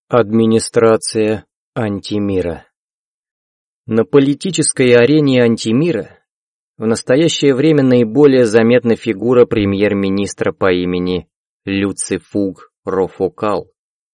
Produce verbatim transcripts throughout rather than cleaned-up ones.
Администрация антимира. На политической арене антимира в настоящее время наиболее заметна фигура премьер-министра по имени Люцифуг Рофокал.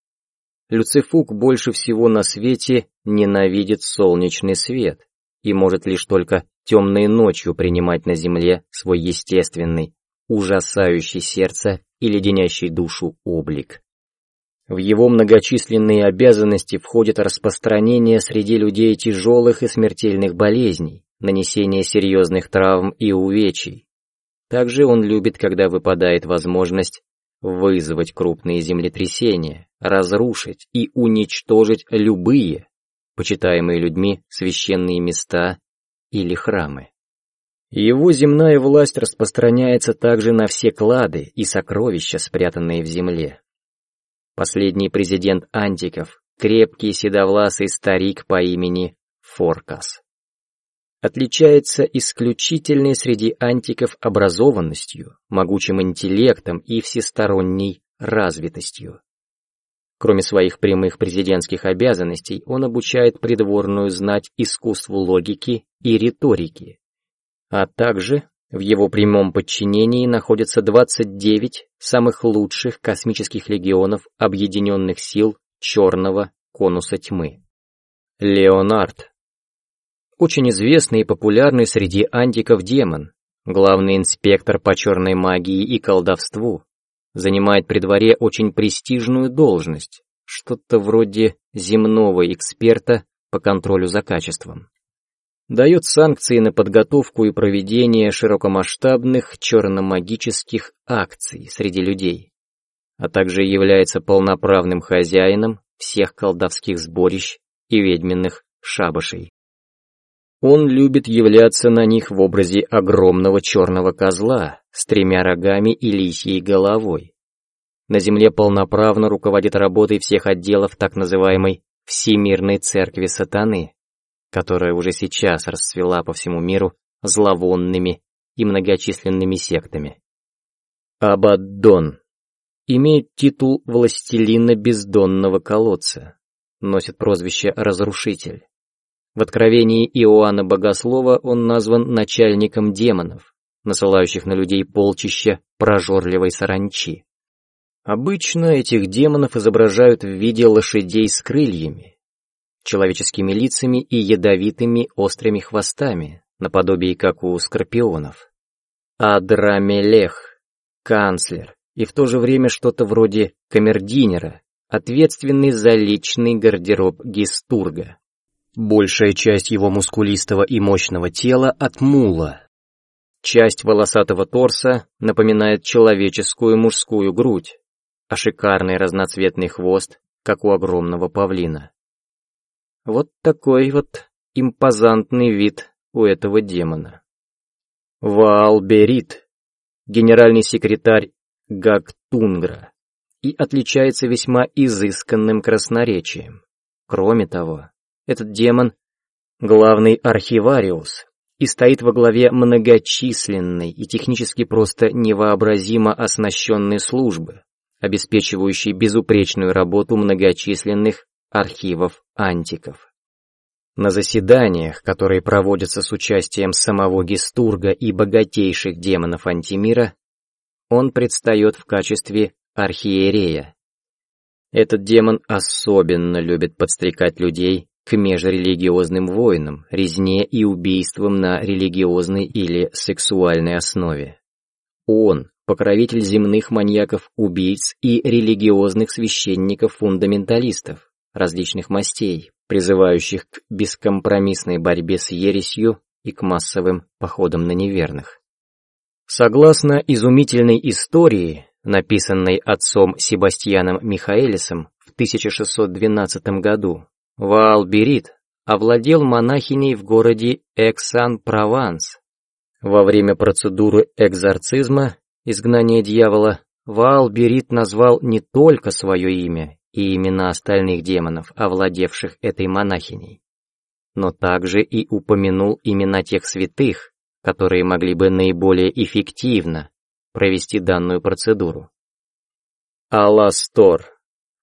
Люцифуг больше всего на свете ненавидит солнечный свет и может лишь только темной ночью принимать на земле свой естественный, ужасающий сердце и леденящий душу облик. В его многочисленные обязанности входит распространение среди людей тяжелых и смертельных болезней, нанесение серьезных травм и увечий. Также он любит, когда выпадает возможность вызвать крупные землетрясения, разрушить и уничтожить любые, почитаемые людьми, священные места или храмы. Его земная власть распространяется также на все клады и сокровища, спрятанные в земле. Последний президент антиков — крепкий седовласый старик по имени Форкас. Отличается исключительной среди антиков образованностью, могучим интеллектом и всесторонней развитостью. Кроме своих прямых президентских обязанностей, он обучает придворную знать искусству логики и риторики, а также в его прямом подчинении находятся двадцать девять самых лучших космических легионов Объединенных сил Черного конуса тьмы. Леонард. Очень известный и популярный среди антиков демон, главный инспектор по черной магии и колдовству, занимает при дворе очень престижную должность, что-то вроде земного эксперта по контролю за качеством. Дает санкции на подготовку и проведение широкомасштабных черномагических акций среди людей, а также является полноправным хозяином всех колдовских сборищ и ведьминных шабашей. Он любит являться на них в образе огромного черного козла с тремя рогами и лисьей головой. На земле полноправно руководит работой всех отделов так называемой Всемирной Церкви Сатаны, которая уже сейчас расцвела по всему миру зловонными и многочисленными сектами. Абаддон имеет титул властелина бездонного колодца, носит прозвище Разрушитель. В Откровении Иоанна Богослова он назван начальником демонов, насылающих на людей полчища прожорливой саранчи. Обычно этих демонов изображают в виде лошадей с крыльями, человеческими лицами и ядовитыми острыми хвостами, наподобие как у скорпионов. Адрамелех, канцлер, и в то же время что-то вроде камердинера, ответственный за личный гардероб Гистурга. Большая часть его мускулистого и мощного тела от мула. Часть волосатого торса напоминает человеческую мужскую грудь, а шикарный разноцветный хвост, как у огромного павлина. Вот такой вот импозантный вид у этого демона. Ваал-Берит, генеральный секретарь Гактунгра, и отличается весьма изысканным красноречием. Кроме того, этот демон — главный архивариус и стоит во главе многочисленной и технически просто невообразимо оснащенной службы, обеспечивающей безупречную работу многочисленных архивов антиков. На заседаниях, которые проводятся с участием самого Гистурга и богатейших демонов антимира, он предстает в качестве архиерея. Этот демон особенно любит подстрекать людей к межрелигиозным войнам, резне и убийствам на религиозной или сексуальной основе. Он — покровитель земных маньяков-убийц и религиозных священников-фундаменталистов различных мастей, призывающих к бескомпромиссной борьбе с ересью и к массовым походам на неверных. Согласно изумительной истории, написанной отцом Себастьяном Михаэлисом в тысяча шестьсот двенадцатом году, Ваал-Берит овладел монахиней в городе Эксан-Прованс. Во время процедуры экзорцизма, изгнания дьявола, Ваал-Берит назвал не только свое имя и имена остальных демонов, овладевших этой монахиней, но также и упомянул имена тех святых, которые могли бы наиболее эффективно провести данную процедуру. Аластор,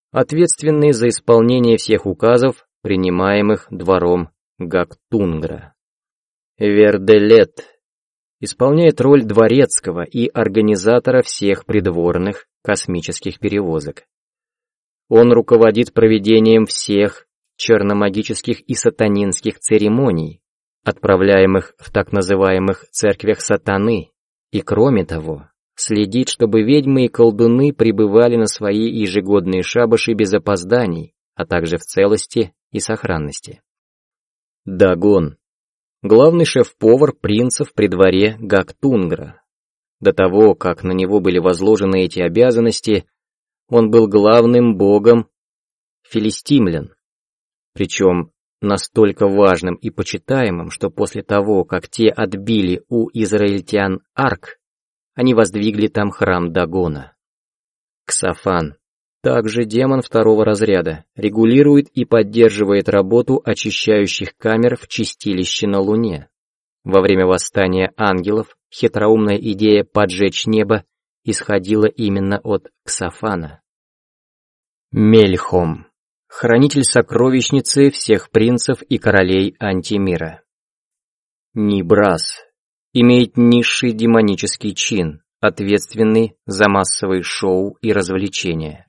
ответственный за исполнение всех указов, принимаемых двором Гактунгра. Верделет исполняет роль дворецкого и организатора всех придворных космических перевозок. Он руководит проведением всех черномагических и сатанинских церемоний, отправляемых в так называемых церквях сатаны, и кроме того, следит, чтобы ведьмы и колдуны пребывали на свои ежегодные шабаши без опозданий, а также в целости и сохранности. Дагон — главный шеф-повар принцев при дворе Гактунгра. До того, как на него были возложены эти обязанности, он был главным богом филистимлян, причем настолько важным и почитаемым, что после того, как те отбили у израильтян Арк, они воздвигли там храм Дагона. Ксофан, также демон второго разряда, регулирует и поддерживает работу очищающих камер в чистилище на Луне. Во время восстания ангелов хитроумная идея поджечь небо исходила именно от Ксофана. Мельхом, хранитель сокровищницы всех принцев и королей антимира. Нибрас имеет низший демонический чин, ответственный за массовые шоу и развлечения.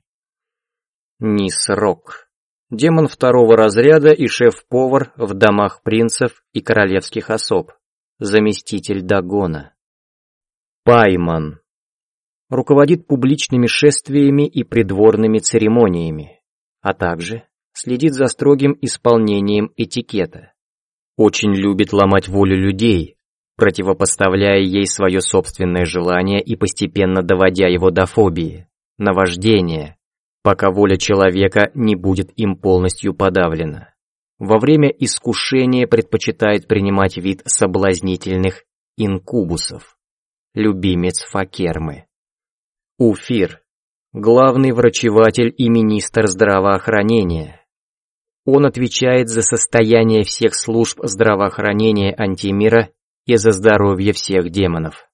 Нисрок, демон второго разряда и шеф-повар в домах принцев и королевских особ, заместитель Дагона. Пайман руководит публичными шествиями и придворными церемониями, а также следит за строгим исполнением этикета. Очень любит ломать волю людей, противопоставляя ей свое собственное желание и постепенно доводя его до фобии, наваждения, пока воля человека не будет им полностью подавлена. Во время искушения предпочитает принимать вид соблазнительных инкубусов, любимец Факермы. Уфир — главный врачеватель и министр здравоохранения. Он отвечает за состояние всех служб здравоохранения антимира и за здоровье всех демонов.